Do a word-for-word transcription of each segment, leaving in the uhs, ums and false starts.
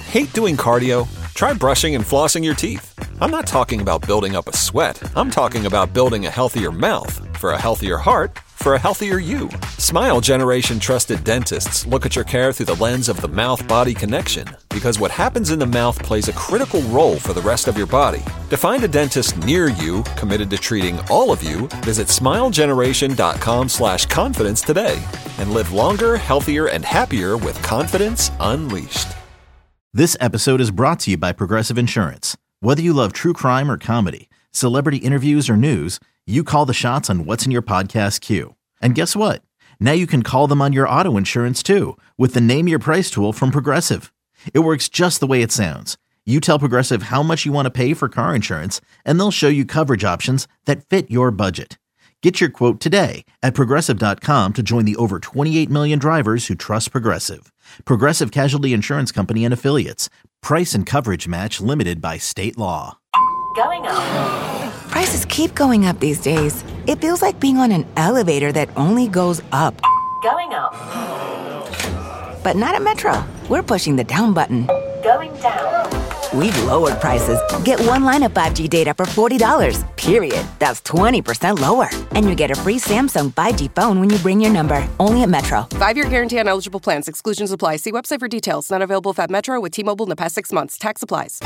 Hate doing cardio? Try brushing and flossing your teeth. I'm not talking about building up a sweat. I'm talking about building a healthier mouth for a healthier heart for a healthier you. Smile Generation trusted dentists look at your care through the lens of the mouth-body connection, because what happens in the mouth plays a critical role for the rest of your body. To find a dentist near you committed to treating all of you, visit smilegeneration.com slash confidence today and live longer, healthier, and happier with confidence unleashed. This episode is brought to you by Progressive Insurance. Whether you love true crime or comedy, celebrity interviews or news, you call the shots on what's in your podcast queue. And guess what? Now you can call them on your auto insurance too with the Name Your Price tool from Progressive. It works just the way it sounds. You tell Progressive how much you want to pay for car insurance, and they'll show you coverage options that fit your budget. Get your quote today at Progressive dot com to join the over twenty-eight million drivers who trust Progressive. Progressive Casualty Insurance Company and Affiliates. Price and coverage match limited by state law. Going up. Prices keep going up these days. It feels like being on an elevator that only goes up. Going up. But not at Metro. We're pushing the down button. Going down. We've lowered prices. Get one line of five G data for forty dollars, period. That's twenty percent lower. And you get a free Samsung five G phone when you bring your number. Only at Metro. Five-year guarantee on eligible plans. Exclusions apply. See website for details. Not available at Metro with T-Mobile in the past six months. Tax applies.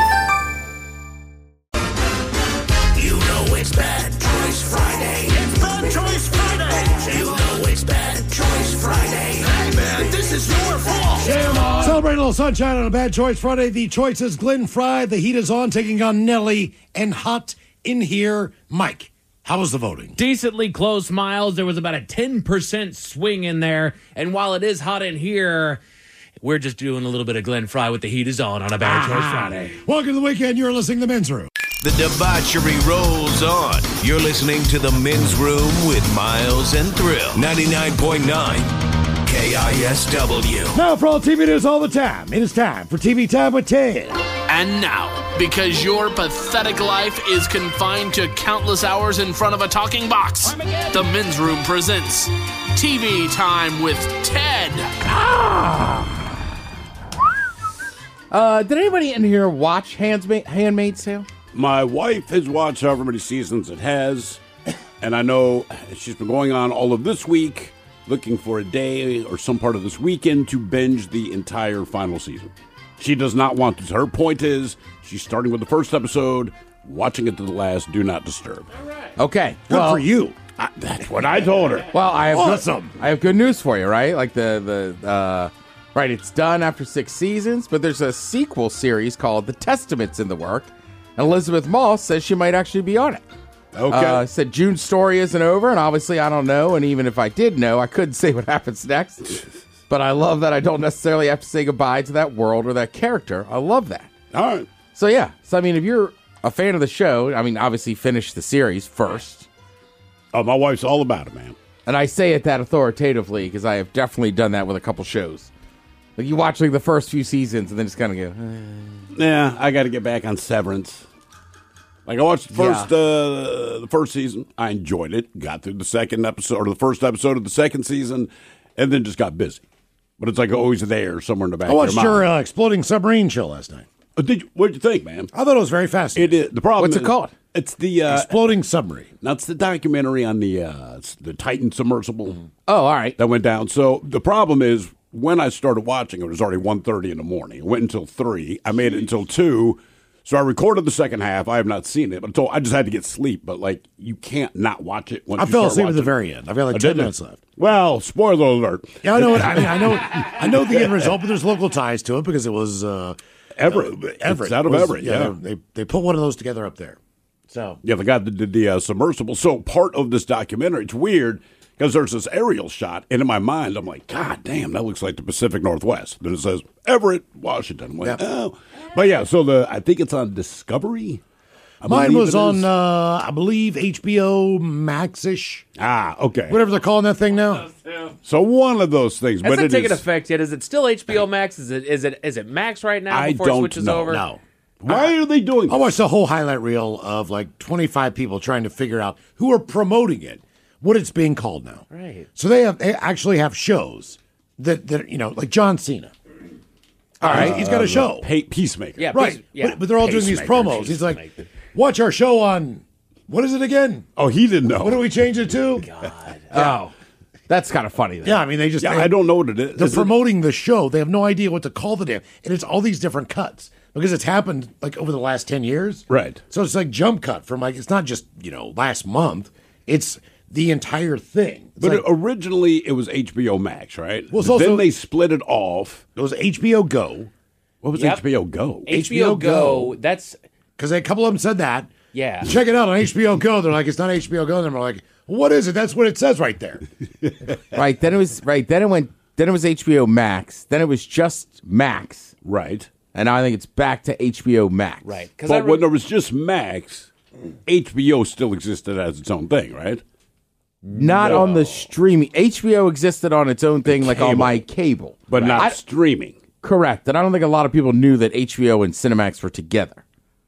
You know it's Bad Choice Friday. It's Bad Choice Friday. You know it's Bad Choice Friday. Hey, man, this is your fault. Celebrating a little sunshine on a Bad Choice Friday. The choice is Glenn Fry. The heat is on, taking on Nelly and Hot in here. Mike, how was the voting? Decently close, Miles. There was about a ten percent swing in there. And while it is hot in here, we're just doing a little bit of Glenn Fry with the heat is on on a Bad Choice Friday. Welcome to the weekend. You're listening to The Men's Room. The debauchery rolls on. You're listening to The Men's Room with Miles and Thrill. ninety-nine point nine K I S W. Now for all T V news all the time, it is time for T V Time with Ted. And now, because your pathetic life is confined to countless hours in front of a talking box, The Men's Room presents T V Time with Ted. Ah! Uh, did anybody in here watch Handma- Handmaid's Tale? My wife has watched however many seasons it has, and I know she's been going on all of this week, looking for a day or some part of this weekend to binge the entire final season. She does not want to. Her point is, she's starting with the first episode, watching it to the last, do not disturb. All right. Okay. Good well, for you. I, that's what I told her. Well, I have awesome. Good, I have good news for you, right? Like the the uh, right, it's done after six seasons, but there's a sequel series called The Testament's in the work. And Elizabeth Moss says she might actually be on it. Okay. Uh, said June's story isn't over, and obviously I don't know, and even if I did know, I couldn't say what happens next. But I love that I don't necessarily have to say goodbye to that world or that character. I love that. All right. So yeah, so I mean, if you're a fan of the show, I mean, obviously finish the series first. Oh, my wife's all about it, man. And I say it that authoritatively because I have definitely done that with a couple shows. Like you watch like the first few seasons and then just kind of go, eh. Yeah, I got to get back on Severance. Like I watched the first Yeah. uh, the first season, I enjoyed it. Got through the second episode or the first episode of the second season, and then just got busy. But it's like always there somewhere in the back. I watched of your your mind. uh, Exploding Submarine show last night. Uh, did you, what did you think, man? I thought it was very fascinating. It is. The problem What's is, it called? It's the uh, Exploding Submarine. That's the documentary on the uh, it's the Titan submersible. Mm-hmm. Oh, all right. That went down. So the problem is when I started watching, it was already one thirty in the morning. It went until three. I made it until two. So I recorded the second half. I have not seen it, but until I just had to get sleep. But like, you can't not watch it. Once I you fell start asleep at the watching. very end. I've got like I ten did minutes it. left. Well, spoiler alert. Yeah, I know. What, I mean, I know. I know the end result, but there's local ties to it because it was uh, Everett. Uh, Everett. It's out of was, Everett. Yeah, they they put one of those together up there. So yeah, the guy that did the uh, submersible. So part of this documentary, it's weird because there's this aerial shot, and in my mind, I'm like, God damn, that looks like the Pacific Northwest. Then it says Everett, Washington. I'm like, Yeah. oh, but yeah. So the I think it's on Discovery. I mine believe was it on, is. uh, I believe, H B O Max-ish. Ah, okay. Whatever they're calling that thing now. So one of those things, Has but it it taken is. effect yet? Is it still H B O Max? Is it is it is it Max right now I before don't it switches know. over? No. Why are they doing I this? watched the whole highlight reel of like twenty-five people trying to figure out who are promoting it, what it's being called now. Right. So they have they actually have shows that, that you know, like John Cena. All right, he's got a show. Pay, Peacemaker. Yeah, Right, Peace- yeah. but, but they're all doing these Pacemaker, promos. He's like, Peacemaker. watch our show on, what is it again? Oh, he didn't know. What do we change it to? Oh, that's kind of funny. Then. Yeah, I mean, they just, Yeah, they- I don't know what it is. they're Is it- promoting the show. They have no idea what to call the damn, and it's all these different cuts because it's happened like over the last ten years. Right. So it's like jump cut from like, it's not just, you know, last month. It's the entire thing. It's But like, it- originally it was H B O Max, right? Well, it's But also- then they split it off. it was H B O Go What was Yep. H B O Go? H B O Go. That's because a couple of them said that. yeah. Check it out on H B O Go. They're like, it's not H B O Go. And they're like, what is it? That's what it says right there. Right. Then it was right. Then it went. Then it was H B O Max. Then it was just Max. Right. And now I think it's back to H B O Max. Right. Because But when there was just Max, H B O still existed as its own thing, right? Not No. on the streaming. H B O existed on its own thing, like on Cable. my cable, But not I- streaming. correct. And I don't think a lot of people knew that H B O and Cinemax were together.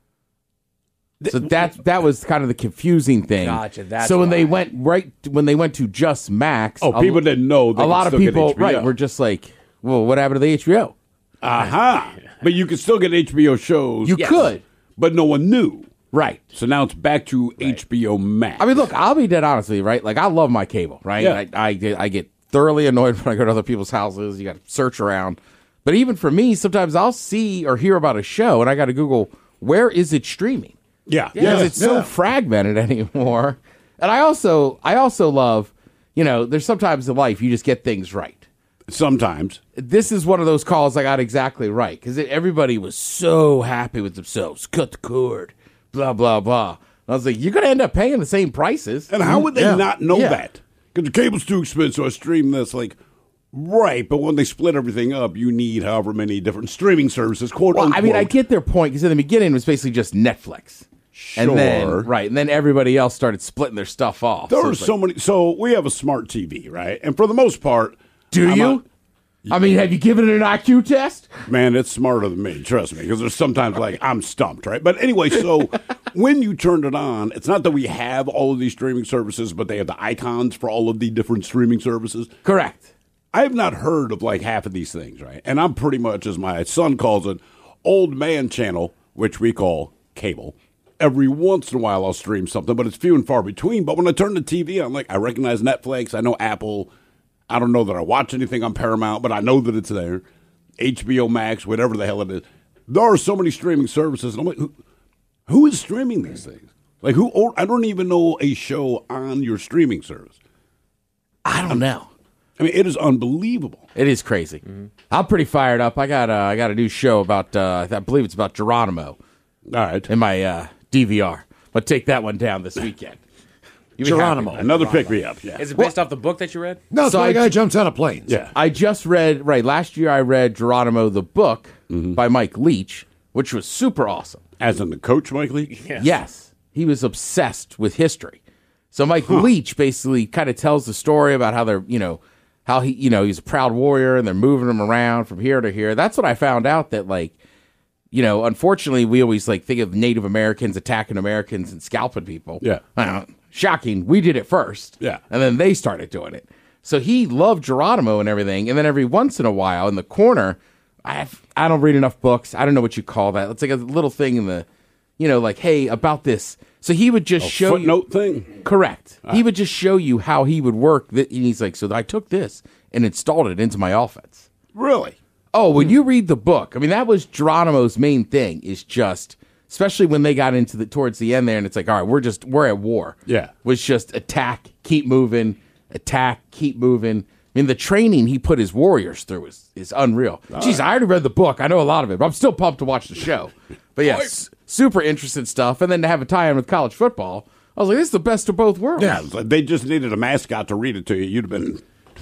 So that that was kind of the confusing thing. Gotcha, that's so when they why. went right when they went to just Max, Oh, a- people didn't know they a could lot of still get people, H B O. right, were just like, well, what happened to the H B O? Aha. But you could still get H B O shows. You could, But no one knew. right? So now it's back to H B O Max. I mean, look, I'll be dead honest with you, right? Like, I love my cable, right? Yeah. I, I, get, I get thoroughly annoyed when I go to other people's houses. You got to search around. But even for me, sometimes I'll see or hear about a show, and I got to Google, where is it streaming? yeah. Because it's so yeah. fragmented anymore. And I also, I also love, you know, there's sometimes in life you just get things right. Sometimes. This is one of those calls I got exactly right because everybody was so happy with themselves. Cut the cord, blah, blah, blah. And I was like, you're going to end up paying the same prices. And how would they Yeah. not know Yeah. that? Because the cable's too expensive, so I stream this. Like, right, but when they split everything up, you need however many different streaming services, quote Well, unquote. I mean, I get their point because in the beginning it was basically just Netflix. And then, Sure. right, and then everybody else started splitting their stuff off. There So are it's like, so many. So we have a smart T V, right? And for the most part, do I'm you? not- I mean, have you given it an I Q test? man, it's smarter than me. Trust me, because there's sometimes like I'm stumped, right? But anyway, so when you turned it on, it's not that we have all of these streaming services, but they have the icons for all of the different streaming services. Correct. I have not heard of like half of these things, right? And I'm pretty much, as my son calls it, old man channel, which we call cable. Every once in a while I'll stream something, but it's few and far between. But when I turn the T V on, like I recognize Netflix, I know Apple. I don't know that I watch anything on Paramount, but I know that it's there. H B O Max, whatever the hell it is. There are so many streaming services, and I'm like, who, who is streaming these things? Like who? Or, I don't even know a show on your streaming service. I don't know. I mean, it is unbelievable. It is crazy. I'm pretty fired up. I got uh, I got a new show about uh, I believe it's about Geronimo All right, in my uh, D V R. But take that one down this weekend. You'll be Geronimo. happy. another pick me up. Yeah, Is it based off the book that you read? No, it's So why I a guy ju- jumps out of planes. yeah. I just read right last year. I read Geronimo the book Mm-hmm. by Mike Leach, which was super awesome. As in the coach, Mike Lee. Yeah. Yes, he was obsessed with history. So Mike Leach basically kind of tells the story about how they're, you know, how he, you know, he's a proud warrior and they're moving him around from here to here. That's what I found out that like, you know, unfortunately we always like think of Native Americans attacking Americans and scalping people. Yeah. Uh, shocking. We did it first. Yeah. And then they started doing it. So he loved Geronimo and everything. And then every once in a while in the corner, I have, I don't read enough books. I don't know what you call that. It's like a little thing in the, you know, like, hey, about this. So he would just show you. Footnote thing. Correct. He would just show you how he would work. That, and he's like, so I took this and installed it into my offense. Really? Oh, when you read the book, I mean, that was Geronimo's main thing is just, especially when they got into the, towards the end there, and it's like, all right, we're just, we're at war. Yeah. Was just attack, keep moving, attack, keep moving. I mean, the training he put his warriors through is, is unreal. Jeez, I already read the book. I know a lot of it, but I'm still pumped to watch the show. But yes, super interesting stuff. And then to have a tie-in with college football, I was like, this is the best of both worlds. Yeah, they just needed a mascot to read it to you. You'd have been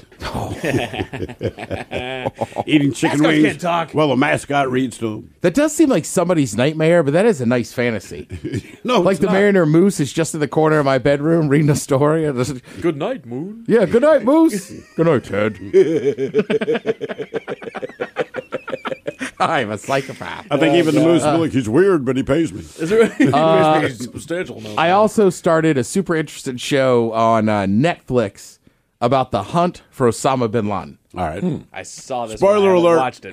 eating chicken Mascots wings. can't talk. Well, a mascot reads to them. That does seem like somebody's nightmare, but that is a nice fantasy. No, Like it's the not. Mariner Moose is just in the corner of my bedroom reading a story. And just, Good night, Moon. yeah, good night, Moose. Good night, Ted. I'm a psychopath. I think even the moose will be like, he's weird, but he pays me. Is it uh, substantial? No. I also started a super interesting show on uh, Netflix about the hunt for Osama bin Laden. All right. I saw this. Spoiler one. I haven't alert. Watched it, but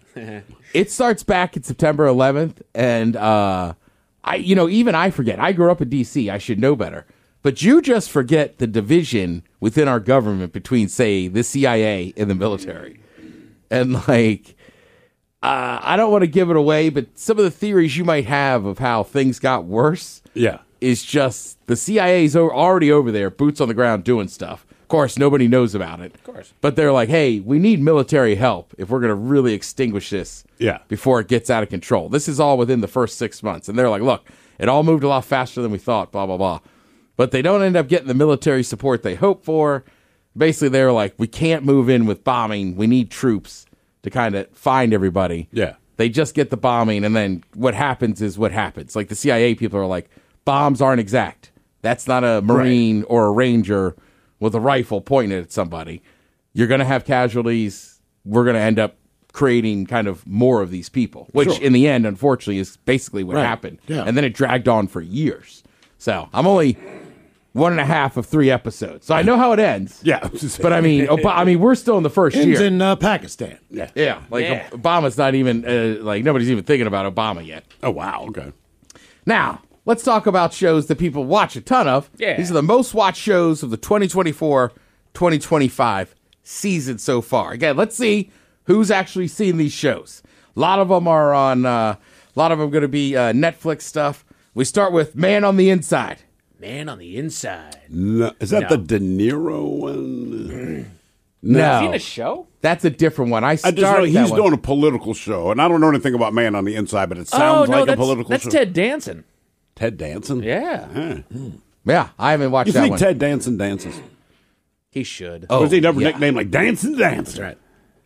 It starts back in September eleventh, and uh, I, you know, even I forget. I grew up in D C. I should know better. But you just forget the division within our government between, say, the C I A and the military. And, like, uh, I don't want to give it away, but some of the theories you might have of how things got worse Yeah. is just the C I A's already over there, boots on the ground, doing stuff. Of course, nobody knows about it. Of course. But they're like, hey, we need military help if we're going to really extinguish this Yeah. before it gets out of control. This is all within the first six months. And they're like, look, it all moved a lot faster than we thought, blah, blah, blah. But they don't end up getting the military support they hope for. Basically, they're like, we can't move in with bombing. We need troops to kind of find everybody. Yeah. They just get the bombing, and then what happens is what happens. Like, the C I A people are like, bombs aren't exact. That's not a Marine right. or a Ranger with a rifle pointed at somebody. You're going to have casualties. We're going to end up creating kind of more of these people, which sure. in the end, unfortunately, is basically what right. happened. Yeah. And then it dragged on for years. So I'm only one and a half of three episodes. So I know how it ends. Yeah. But I mean, Ob- I mean, we're still in the first Ends year. in uh, Pakistan. Yeah. Yeah. Like Yeah. Obama's not even, uh, like, nobody's even thinking about Obama yet. Oh, wow. Okay. Now, let's talk about shows that people watch a ton of. Yeah. These are the most watched shows of the twenty twenty-four twenty twenty-five season so far. Again, let's see who's actually seen these shows. A lot of them are on, uh, a lot of them going to be uh, Netflix stuff. We start with Man on the Inside. Man on the Inside. No, is that No. the De Niro one? No. Seen a show? That's a different one. I I started just know that he's one. doing a political show, and I don't know anything about Man on the Inside, but it Oh, sounds no, like that's, a political that's show. Ted Danson. Ted Danson? Yeah. Huh. Yeah, I haven't watched You that think one. Ted Danson dances? He should. Oh, Was he never yeah. nicknamed like Dancing Danson? That's right.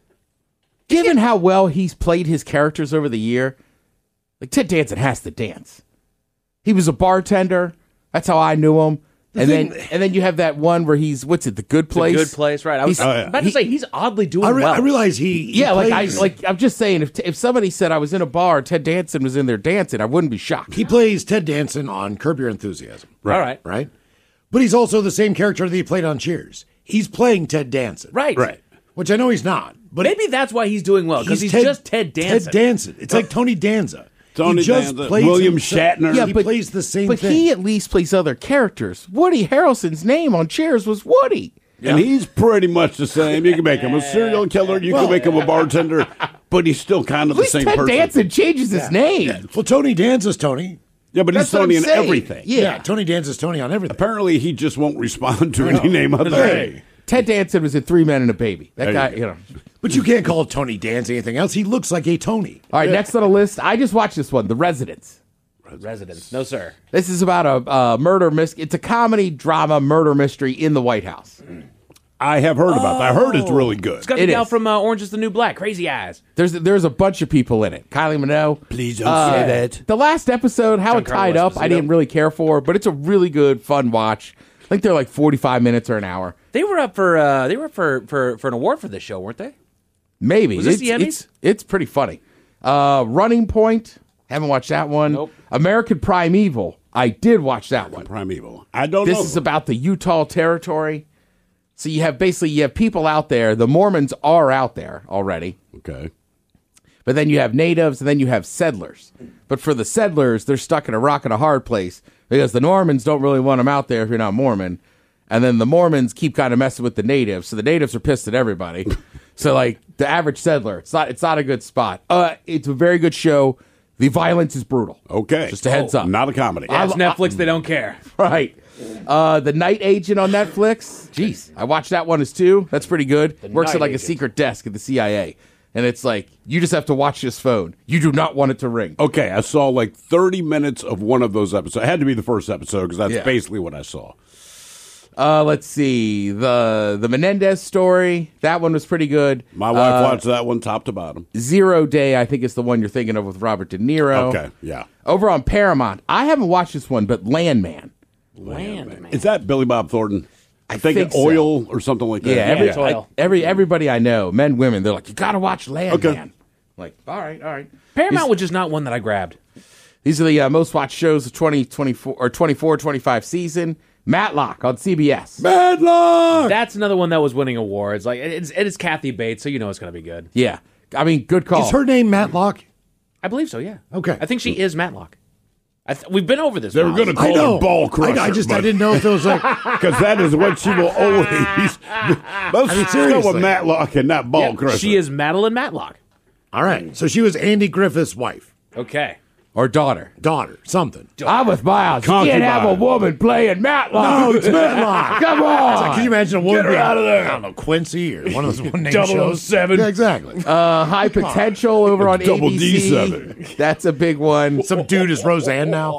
Given how well he's played his characters over the year, like Ted Danson has to dance. He was a bartender. That's how I knew him. And thing- then and then you have that one where he's what's it, The Good The Place? Good Place, right. I was He's- Oh, yeah. about to say, he's oddly doing I, re- well. I realize he, he Yeah, like I plays, like I'm just saying if if somebody said I was in a bar, Ted Danson was in there dancing, I wouldn't be shocked. he plays Ted Danson on Curb Your Enthusiasm. All right. Right? But he's also the same character that he played on Cheers. He's playing Ted Danson. Right. Right. Which I know he's not. But Maybe that's why he's doing well, because he's, just Ted Danson. Ted Danson. It's like Tony Danza. Tony he just Danza, plays William himself. Shatner. Yeah, He he plays the same but thing. he at least plays other characters. Woody Harrelson's name on Cheers was Woody. And he's pretty much the same. You can make him a serial killer, you Well- can make him a bartender, but he's still kind of At the least same Ted person. Danson changes his name. Well, Tony Danza's Tony. Yeah, but That's he's what Tony I'm in saying. everything. Yeah. Yeah, Tony Danza's Tony on everything. Apparently, he just won't respond to any name other than. Ted Danson was in Three Men and a Baby. That There you guy, go. you know. But you can't call Tony Danza anything else. He looks like a Tony. All right, next on the list, I just watched this one, The Residents. Residence. No, sir. This is about a uh, murder mystery. It's a comedy drama murder mystery in the White House. I have heard about that. I heard it's really good. It's got It the gal is. from uh, Orange is the New Black, Crazy Eyes. There's there's a bunch of people in it. Kylie Minogue. Please don't Uh, say that. The last episode, how it Giancarlo tied up, I Esposito. didn't really care for, but it's a really good, fun watch. I think they're like forty-five minutes or an hour. They were up for uh, they were up for, for, for an award for this show, weren't they? Maybe. Was this it's, the Emmys? It's, it's pretty funny. Uh, Running Point. Haven't watched that one. Nope. American Primeval. I did watch that one. Primeval. I don't This know. is about the Utah Territory. So you have basically you have people out there. The Mormons are out there already. Okay. But then you have natives, and then you have settlers. But for the settlers, they're stuck in a rock and a hard place because the Normans don't really want them out there if you're not Mormon. And then the Mormons keep kind of messing with the natives, so the natives are pissed at everybody. So like the average settler, it's not it's not a good spot. Uh, it's a very good show. The violence is brutal. Okay. Just a heads up. Not a comedy. Yeah, it's Netflix. They don't care. Right. Uh, the Night Agent on Netflix. Jeez, I watched that one as too. That's pretty good. Works Night at like Agent. a secret desk at the C I A. And it's like, you just have to watch this phone. You do not want it to ring. Okay, I saw like thirty minutes of one of those episodes. It had to be the first episode because that's Yeah. basically what I saw. Uh, let's see. The the Menendez story. That one was pretty good. My wife Uh, watched that one top to bottom. Zero Day, I think, is the one you're thinking of with Robert De Niro. Okay, yeah. Over on Paramount. I haven't watched this one, but Landman. Landman. Is that Billy Bob Thornton? I think, think so. oil or something like that. Yeah, every, it's oil. I- every everybody I know, men, women, they're like, you got to watch Landman. Okay. Like, all right, all right. Paramount was just not one that I grabbed. These are the uh, most watched shows of twenty twenty-four or twenty-four twenty-five season. Matlock on C B S. Bad luck. That's another one that was winning awards. Like it's it's Kathy Bates, so you know it's going to be good. Yeah. I mean, good call. Is her name Matlock? I believe so, yeah. Okay. I think she is Matlock. I th- we've been over this. They were Miles. going to call her Ball Crusher. I, I just I but- didn't know if it was like Because that is what she will always. Let's I mean, go with seriously. Matlock and not Ball Yeah, Crusher. she is Madeline Matlock. all right. So she was Andy Griffith's wife, Okay. Or daughter. daughter, something. I'm with Miles. You can't Concubine. have a woman playing Matlock. No, it's Matlock. Come on. Can you imagine a woman Get her being, out of there. I don't know, Quincy or one of those one name double oh shows? seven. Yeah, exactly. Uh, high potential over on Double A B C. D seven. That's a big one. Some dude is Roseanne now.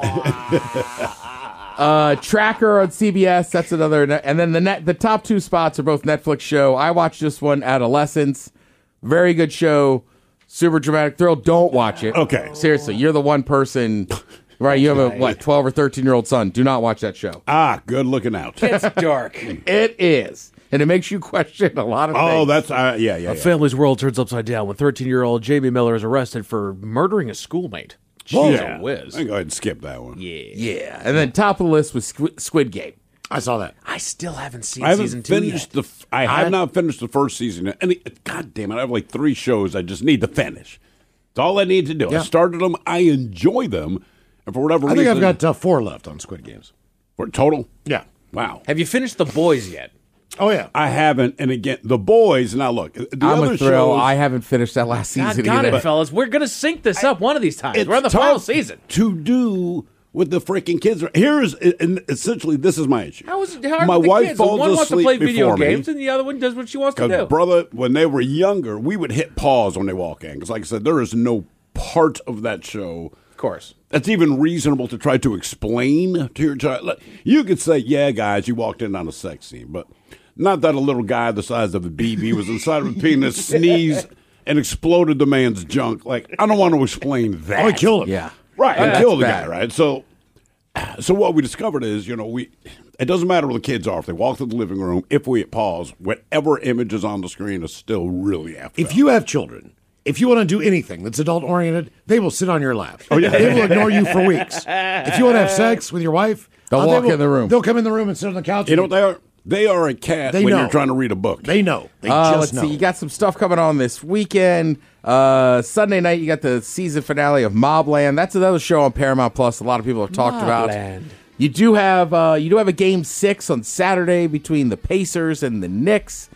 Uh, Tracker on C B S. That's another. And then the net, the top two spots are both Netflix show. I watched this one, Adolescence. Very good show. Super dramatic thrill. Don't watch it. Okay. Seriously, you're the one person. Right, you have a what, twelve or thirteen year old son. Do not watch that show. Ah, good looking out. It's dark. It is, and it makes you question a lot of Oh, things. that's uh, yeah, yeah. A yeah. family's world turns upside down when thirteen-year-old Jamie Miller is arrested for murdering a schoolmate. Jeez, Yeah. a whiz. I can go ahead and skip that one. Yeah. yeah. And then top of the list was Squid, Squid Game. I saw that. I still haven't seen I haven't season two finished yet. the. f- I have not finished the first season. And it- God damn it! I have like three shows I just need to finish. That's all I need to do. Yeah. I started them. I enjoy them, and for whatever I reason, think I've got uh, four left on Squid Games. for total. Yeah. Wow. Have you finished The Boys yet? Oh yeah. I haven't. And again, the boys. Now look, the I'm other a thrill. shows, I haven't finished that last God season got either. it, fellas. We're going to sync this up one of these times. it's We're on the tough final season. to do with the freaking kids. Here's and essentially this is my issue. How is it hard My with the wife kids? falls One wants to asleep play video before me. games, and the other one does what she wants to do. Because, brother, when they were younger, we would hit pause when they walk in. Because, like I said, there is no part of that show Of course. that's even reasonable to try to explain to your child. Like, you could say, yeah, guys, you walked in on a sex scene, but not that a little guy the size of a B B was inside of a penis, sneezed, and exploded the man's junk. Like, I don't want to explain that. Oh, he killed him. Yeah. Right, and That's kill the bad. guy, right? So, so what we discovered is, you know, we it doesn't matter where the kids are. If they walk through the living room, if we hit pause, whatever image is on the screen is still really effed If up. you have children, if you want to do anything that's adult oriented, they will sit on your lap. Oh yeah. They will ignore you for weeks. If you want to have sex with your wife, They'll uh, they walk will- in the room. They'll come in the room and sit on the couch. You know and- what they are? They are a cat They when know. you're trying to read a book. They know. They Uh, just let's know. see. You got some stuff coming on this weekend. Uh, Sunday night, you got the season finale of Mobland. That's another show on Paramount Plus. A lot of people have talked about. Mobland. You do have uh, you do have a game six on Saturday between the Pacers and the Knicks.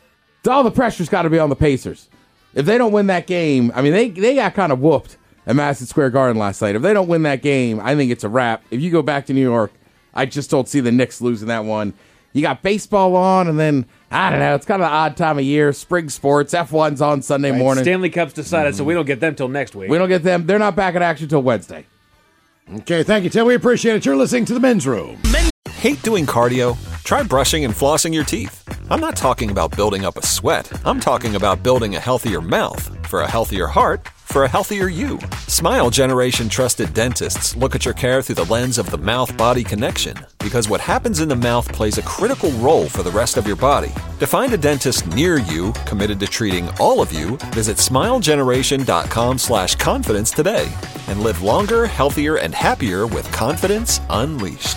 All the pressure's got to be on the Pacers. If they don't win that game, I mean they they got kind of whooped at Madison Square Garden last night. If they don't win that game, I think it's a wrap. If you go back to New York, I just don't see the Knicks losing that one. You got baseball on, and then, I don't know, it's kind of an odd time of year. Spring sports, F one's on Sunday morning. Stanley Cup's decided, so we don't get them till next week. We don't get them. They're not back in action till Wednesday. Okay, thank you, Tim. We appreciate it. You're listening to the Men's Room. Hate doing cardio? Try brushing and flossing your teeth. I'm not talking about building up a sweat. I'm talking about building a healthier mouth. For a healthier heart, for a healthier you. Smile Generation trusted dentists look at your care through the lens of the mouth-body connection, because what happens in the mouth plays a critical role for the rest of your body. To find a dentist near you committed to treating all of you, visit smilegeneration.com slash confidence today and live longer, healthier, and happier with confidence unleashed.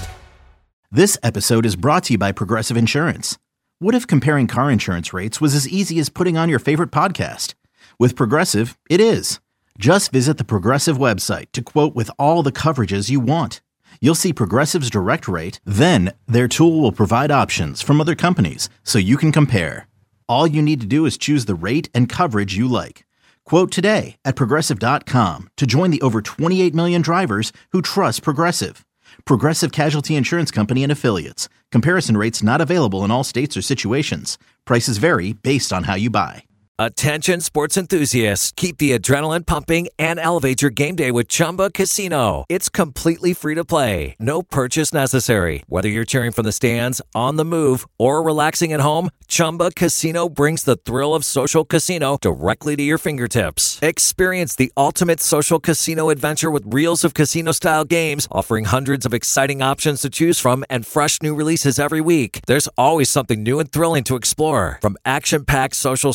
This episode is brought to you by Progressive Insurance. What if comparing car insurance rates was as easy as putting on your favorite podcast? With Progressive, it is. Just visit the Progressive website to quote with all the coverages you want. You'll see Progressive's direct rate, then their tool will provide options from other companies so you can compare. All you need to do is choose the rate and coverage you like. Quote today at Progressive dot com to join the over twenty-eight million drivers who trust Progressive. Progressive Casualty Insurance Company and Affiliates. Comparison rates not available in all states or situations. Prices vary based on how you buy. Attention sports enthusiasts, keep the adrenaline pumping and elevate your game day with Chumba Casino. It's completely free to play. No purchase necessary. Whether you're cheering from the stands, on the move, or relaxing at home, Chumba Casino brings the thrill of social casino directly to your fingertips. Experience the ultimate social casino adventure with reels of casino-style games, offering hundreds of exciting options to choose from and fresh new releases every week. There's always something new and thrilling to explore, from action-packed social slots,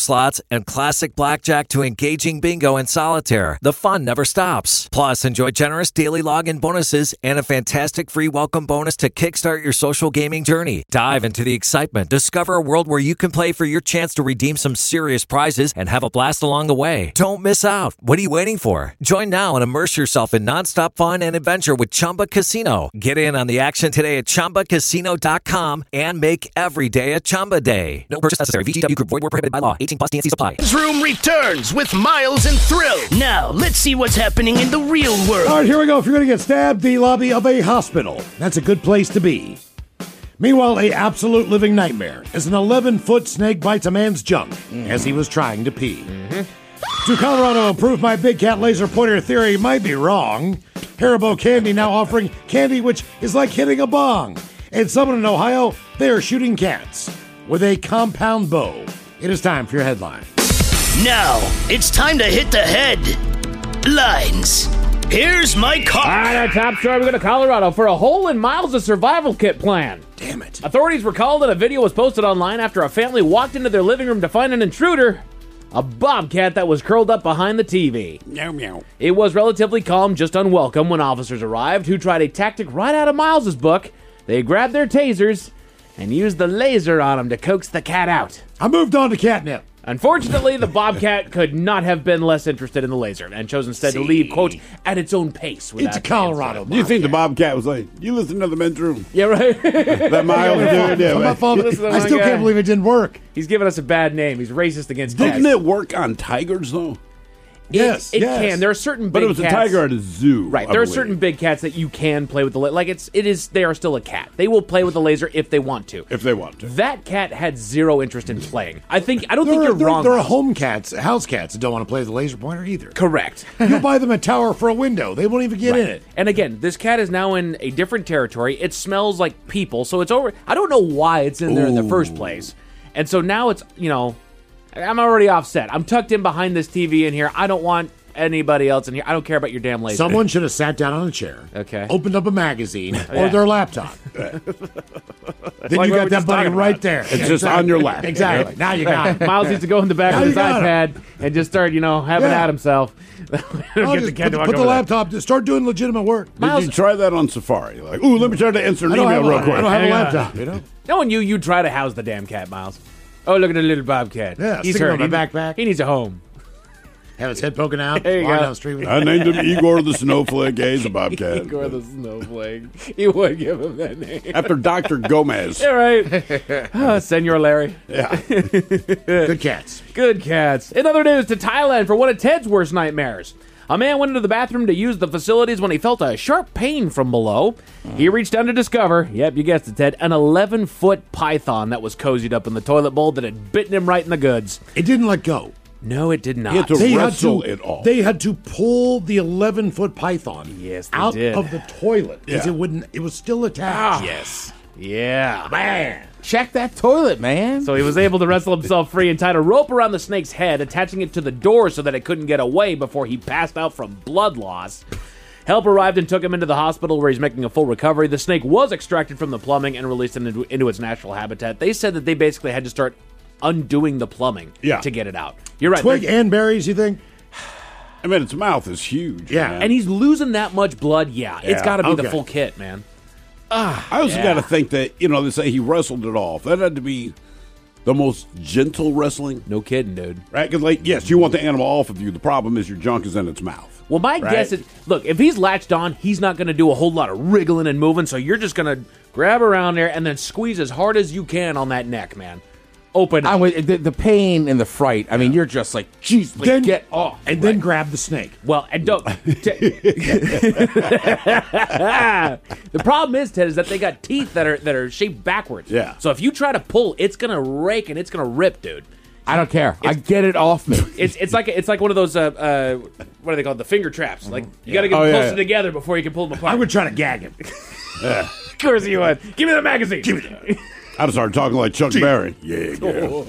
and classic blackjack to engaging bingo and solitaire, the fun never stops. Plus, enjoy generous daily login bonuses and a fantastic free welcome bonus to kickstart your social gaming journey. Dive into the excitement. Discover a world where you can play for your chance to redeem some serious prizes and have a blast along the way. Don't miss out. What are you waiting for? Join now and immerse yourself in nonstop fun and adventure with Chumba Casino. Get in on the action today at chumba casino dot com and make every day a Chumba day. No purchase necessary. V G W Group. Void where prohibited by law. eighteen plus. T N C supply. Men's Room returns with Miles and Thrill. Now, let's see what's happening in the real world. All right, here we go. If you're going to get stabbed, the lobby of a hospital. That's a good place to be. Meanwhile, a absolute living nightmare as an eleven-foot snake bites a man's junk mm-hmm. as he was trying to pee. Mm-hmm. To Colorado, prove my big cat laser pointer theory might be wrong. Haribo Candy now offering candy which is like hitting a bong. And someone in Ohio, they are shooting cats with a compound bow. It is time for your headline. Now, it's time to hit the headlines. Here's my car. All right, our top story. We go to Colorado for a hole in Miles' survival kit plan. Damn it. Authorities were called and a video was posted online after a family walked into their living room to find an intruder. A bobcat that was curled up behind the T V. Meow, meow. It was relatively calm, just unwelcome when officers arrived, who tried a tactic right out of Miles' book. They grabbed their tasers and used the laser on him to coax the cat out. I moved on to catnip. Unfortunately, the bobcat could not have been less interested in the laser and chose instead See. to leave, quote, at its own pace. It's a Colorado. Do you think the bobcat was like, you listen to the men's room? Yeah, right. That Miles did it. I still can't believe it didn't work. He's giving us a bad name. He's racist against cats. Didn't it work on tigers, though? Yes, it, it yes. can. There are certain big but it was cats, a tiger at a zoo, right? I There believe. are certain big cats that you can play with the laser. Like it's, it is. They are still a cat. They will play with the laser if they want to. If they want to. That cat had zero interest in playing. I think. I don't there think are, you're there, wrong. There are home cats, house cats that don't want to play with the laser pointer either. Correct. You buy them a tower for a window. They won't even get right. in it. And again, this cat is now in a different territory. It smells like people, so it's over. I don't know why it's in there Ooh. in the first place. And so now it's, you know, I'm already offset. I'm tucked in behind this T V in here. I don't want anybody else in here. I don't care about your damn laser. Someone should have sat down on a chair, okay, opened up a magazine or yeah. their laptop. Then like you got that buddy right there. It's just exactly. on your lap. Exactly. Now you got it. Miles needs to go in the back now of his iPad him. and just start, you know, having yeah. at himself. Get the put the, put the laptop, just start doing legitimate work. Did Miles, you try that on Safari? Like, ooh, let me try to answer an email real a, quick. I don't have a laptop, you know? Knowing you, you try to house the damn cat, Miles. Oh, look at the little bobcat. Yeah, he's hurt. on my backpack. He needs a home. Have his head poking out. There you go. Down the street with I named him Igor the Snowflake. Yeah, he's a bobcat. Igor the Snowflake. You would give him that name. After Doctor Gomez. Yeah, right. Oh, Senor Larry. Yeah. Good cats. Good cats. In other news, to Thailand for one of Ted's worst nightmares. A man went into the bathroom to use the facilities when he felt a sharp pain from below. He reached down to discover, yep, you guessed it, Ted, an eleven-foot python that was cozied up in the toilet bowl that had bitten him right in the goods. It didn't let go. No, it did not. He had to they wrestle had to, it all. They had to pull the eleven-foot python yes, they out did. of the toilet because Yeah. it wouldn't. It was still attached. Ah. Yes. Yeah. Man. Check that toilet, man. So he was able to wrestle himself free and tied a rope around the snake's head, attaching it to the door so that it couldn't get away before he passed out from blood loss. Help arrived and took him into the hospital where he's making a full recovery. The snake was extracted from the plumbing and released into, into its natural habitat. They said that they basically had to start undoing the plumbing yeah. to get it out. You're right. Twig and berries, you think? I mean, its mouth is huge. Yeah. Man. And he's losing that much blood. Yeah. Yeah. It's got to be Okay. the full kit, man. I also yeah. got to think that, you know, they say he wrestled it off. That had to be the most gentle wrestling. No kidding, dude. Right? Because, like, yes, you want the animal off of you. The problem is your junk is in its mouth. Well, my right? guess is, look, if he's latched on, he's not going to do a whole lot of wriggling and moving, so you're just going to grab around there and then squeeze as hard as you can on that neck, man. Open up. I mean, the, the pain and the fright. I mean, you're just like, jeez, like, Then- get off. And then grab the snake. Well, and don't. t- the problem is, Ted, is that they got teeth that are that are shaped backwards. Yeah. So if you try to pull, it's gonna rake and it's gonna rip, dude. I don't care. I get it off me. It's it's like it's like one of those uh, uh what are they called? The finger traps. Like you got to get Oh, them yeah, closer yeah. together before you can pull them apart. I would try to gag him. Of course you would. Give me the magazine. Give me that. I'd start talking like Chuck Berry. Yeah, girl.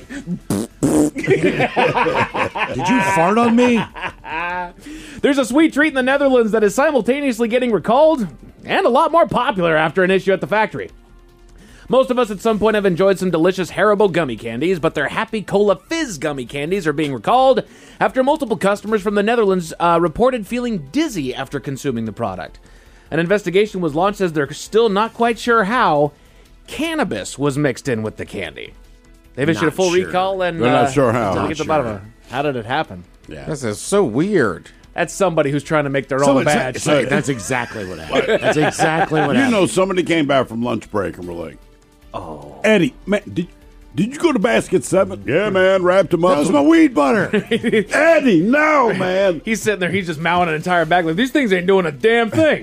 Did you fart on me? There's a sweet treat in the Netherlands that is simultaneously getting recalled and a lot more popular after an issue at the factory. Most of us at some point have enjoyed some delicious Haribo gummy candies, but their Happy Cola Fizz gummy candies are being recalled after multiple customers from the Netherlands uh, reported feeling dizzy after consuming the product. An investigation was launched as they're still not quite sure how cannabis was mixed in with the candy. They've issued Not a full sure. recall, and They're not uh, sure how. until we Not get to the bottom sure. of it. How did it happen? Yeah. This is so weird. That's somebody who's trying to make their own Someone badge. say- say, that's exactly what happened. That's exactly what You happened. know, somebody came back from lunch break and were like, "Oh, Eddie, man, did did you go to Basket Seven? Yeah, man, wrapped him up. That was my weed butter. Eddie, no, man. He's sitting there, he's just mowing an entire bag like, these things ain't doing a damn thing.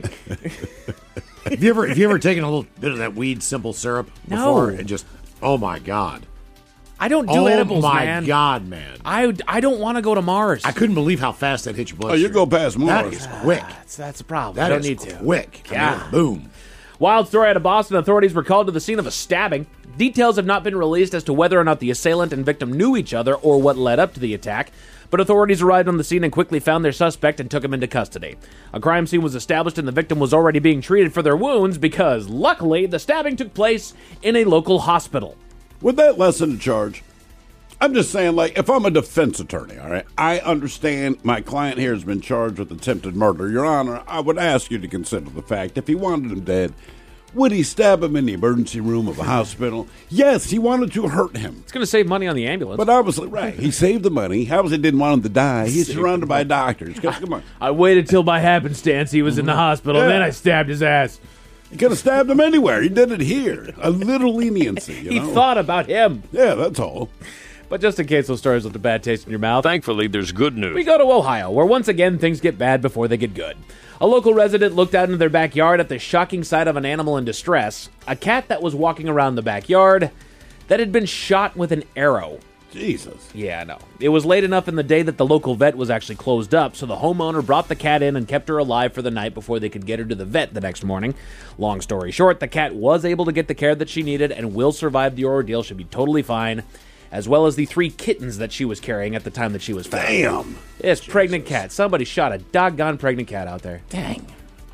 Have you ever have you ever taken a little bit of that weed simple syrup No. before and just oh my god. I don't do oh edibles, my man. god, man. I, I don't want to go to Mars. I couldn't believe how fast that hit your blood. Oh, you sugar. go past That Mars. is quick. That's, that's a problem. That I don't is need to. quick. Yeah. I mean, boom. Wild story out of Boston. Authorities were called to the scene of a stabbing. Details have not been released as to whether or not the assailant and victim knew each other or what led up to the attack, but authorities arrived on the scene and quickly found their suspect and took him into custody. A crime scene was established and the victim was already being treated for their wounds because, luckily, the stabbing took place in a local hospital. Would that lessen the charge? I'm just saying, like, if I'm a defense attorney, all right, I understand my client here has been charged with attempted murder. Your Honor, I would ask you to consider the fact if he wanted him dead, would he stab him in the emergency room of a hospital? Yes, he wanted to hurt him. It's going to save money on the ambulance. But obviously, right, he saved the money. How was he didn't want him to die? He's surrounded by doctors. Come on. I waited till by happenstance he was in the hospital, Yeah. then I stabbed his ass. You could have stabbed him anywhere. He did it here. A little leniency, you He know? thought about him. Yeah, that's all. But just in case those stories left a bad taste in your mouth, Thankfully, there's good news. we go to Ohio, where once again things get bad before they get good. A local resident looked out into their backyard at the shocking sight of an animal in distress, a cat that was walking around the backyard that had been shot with an arrow. Jesus. Yeah, I know. It was late enough in the day that the local vet was actually closed up, so the homeowner brought the cat in and kept her alive for the night before they could get her to the vet the next morning. Long story short, the cat was able to get the care that she needed and will survive the ordeal. She'll be totally fine, as well as the three kittens that she was carrying at the time that she was found. Damn. It's pregnant cat. Somebody shot a doggone pregnant cat out there. Dang.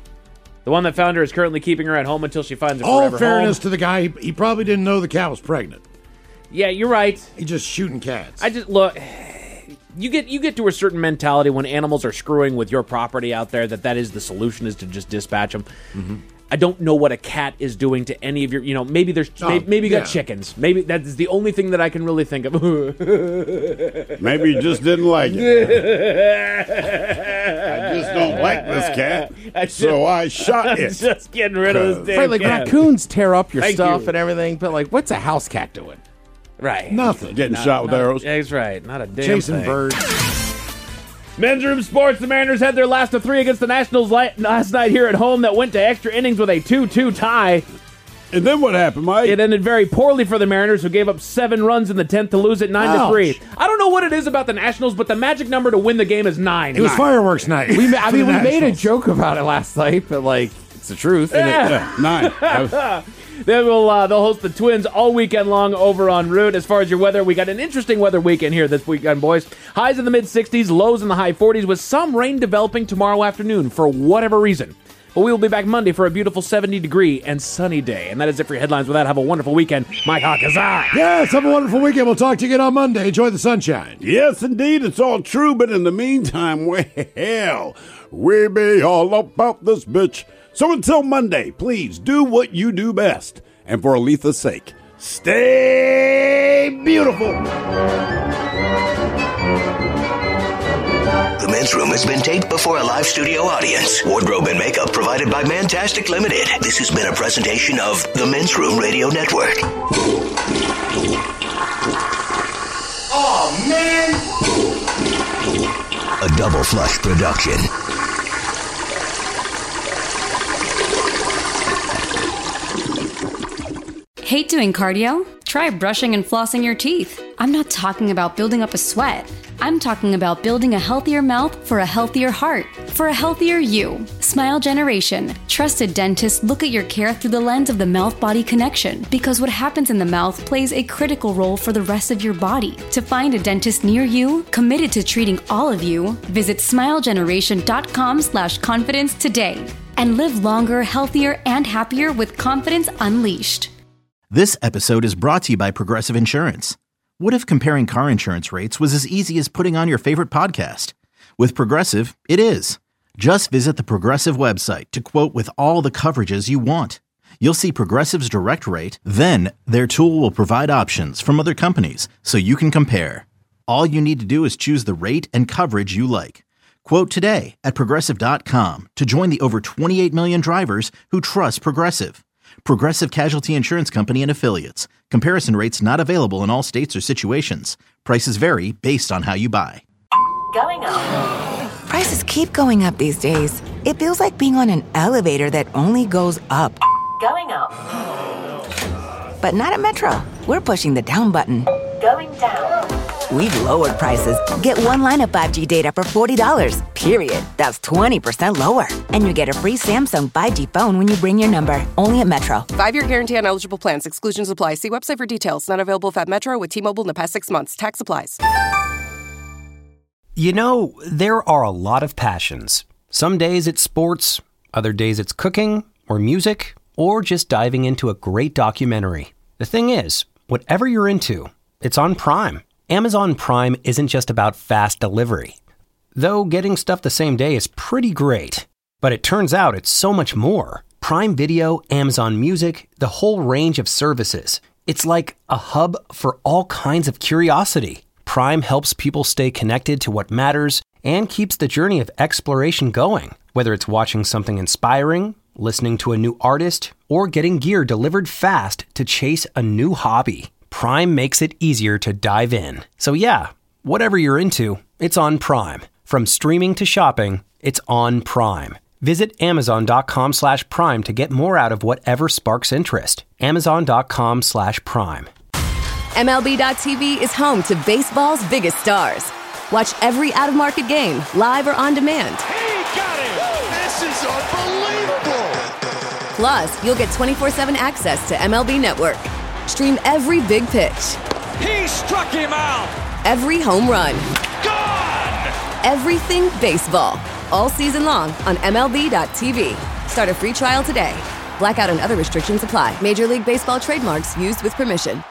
The one that found her is currently keeping her at home until she finds a All forever fairness home. to the guy, he, he probably didn't know the cat was pregnant. Yeah, you're right. He's just shooting cats. I just look. You get you get to a certain mentality when animals are screwing with your property out there that that is the solution is to just dispatch them. Mm-hmm. I don't know what a cat is doing to any of your. You know, maybe there's Oh, maybe, maybe you yeah. got chickens. Maybe that is the only thing that I can really think of. Maybe you just didn't like it. I just don't like this cat, I just- so I shot I'm it. just getting rid of this damn Right, like cat. raccoons tear up your Thank stuff you. and everything, but like, what's a house cat doing? Right. Nothing. Getting Not- shot with not- arrows. Yeah, he's right. Not a damn Chasing thing. birds. Men's Room Sports, the Mariners had their last of three against the Nationals li- last night here at home that went to extra innings with a two two tie. And then what happened, Mike? It ended very poorly for the Mariners, who gave up seven runs in the tenth to lose it nine to Ouch. three. I don't know what it is about the Nationals, but the magic number to win the game is nine. It was Nine. fireworks night. We, ma- I for mean, the we made a Nationals. joke about it last night, but like, it's the truth. and it- Yeah, nine. I was- They will uh, they'll host the Twins all weekend long over on Route. As far as your weather, we got an interesting weather weekend here this weekend, boys. Highs in the mid sixties, lows in the high forties, with some rain developing tomorrow afternoon for whatever reason. But we will be back Monday for a beautiful seventy degree and sunny day. And that is it for your headlines. With that, have a wonderful weekend. Mike Hawkazai. Yes, have a wonderful weekend. We'll talk to you again on Monday. Enjoy the sunshine. Yes, indeed, it's all true, but in the meantime, well, we be all about this bitch. So until Monday, please do what you do best. And for Aletha's sake, stay beautiful. The Men's Room has been taped before a live studio audience. Wardrobe and makeup provided by Mantastic Limited. This has been a presentation of the Men's Room Radio Network. Oh, man! A Double Flush production. Hate doing cardio? Try brushing and flossing your teeth. I'm not talking about building up a sweat. I'm talking about building a healthier mouth for a healthier heart, for a healthier you. Smile Generation. Trusted dentists look at your care through the lens of the mouth-body connection, because what happens in the mouth plays a critical role for the rest of your body. To find a dentist near you, committed to treating all of you, visit smilegeneration.com slash confidence today. And live longer, healthier, and happier with confidence unleashed. This episode is brought to you by Progressive Insurance. What if comparing car insurance rates was as easy as putting on your favorite podcast? With Progressive, it is. Just visit the Progressive website to quote with all the coverages you want. You'll see Progressive's direct rate, then their tool will provide options from other companies so you can compare. All you need to do is choose the rate and coverage you like. Quote today at Progressive dot com to join the over twenty-eight million drivers who trust Progressive. Progressive Casualty Insurance Company and Affiliates. Comparison rates not available in all states or situations. Prices vary based on how you buy. Going up. Prices keep going up these days. It feels like being on an elevator that only goes up. Going up. But not at Metro. We're pushing the down button. Going down. We've lowered prices. Get one line of five G data for forty dollars, period. That's twenty percent lower. And you get a free Samsung five G phone when you bring your number. Only at Metro. Five-year guarantee on eligible plans. Exclusions apply. See website for details. Not available if at Metro with T-Mobile in the past six months. Tax applies. You know, there are a lot of passions. Some days it's sports, other days it's cooking or music, or just diving into a great documentary. The thing is, whatever you're into, it's on Prime. Amazon Prime isn't just about fast delivery. Though getting stuff the same day is pretty great. But it turns out it's so much more. Prime Video, Amazon Music, the whole range of services. It's like a hub for all kinds of curiosity. Prime helps people stay connected to what matters and keeps the journey of exploration going. Whether it's watching something inspiring, listening to a new artist, or getting gear delivered fast to chase a new hobby. Prime makes it easier to dive in. So yeah, whatever you're into, it's on Prime. From streaming to shopping, it's on Prime. Visit amazon.com slash prime to get more out of whatever sparks interest. Amazon.com slash prime. M L B dot T V is home to baseball's biggest stars. Watch every out-of-market game, live or on demand. He got it! This is unbelievable! Plus, you'll get twenty-four seven access to M L B Network. Stream every big pitch. He struck him out! Every home run. Gone! Everything baseball. All season long on M L B dot T V. Start a free trial today. Blackout and other restrictions apply. Major League Baseball trademarks used with permission.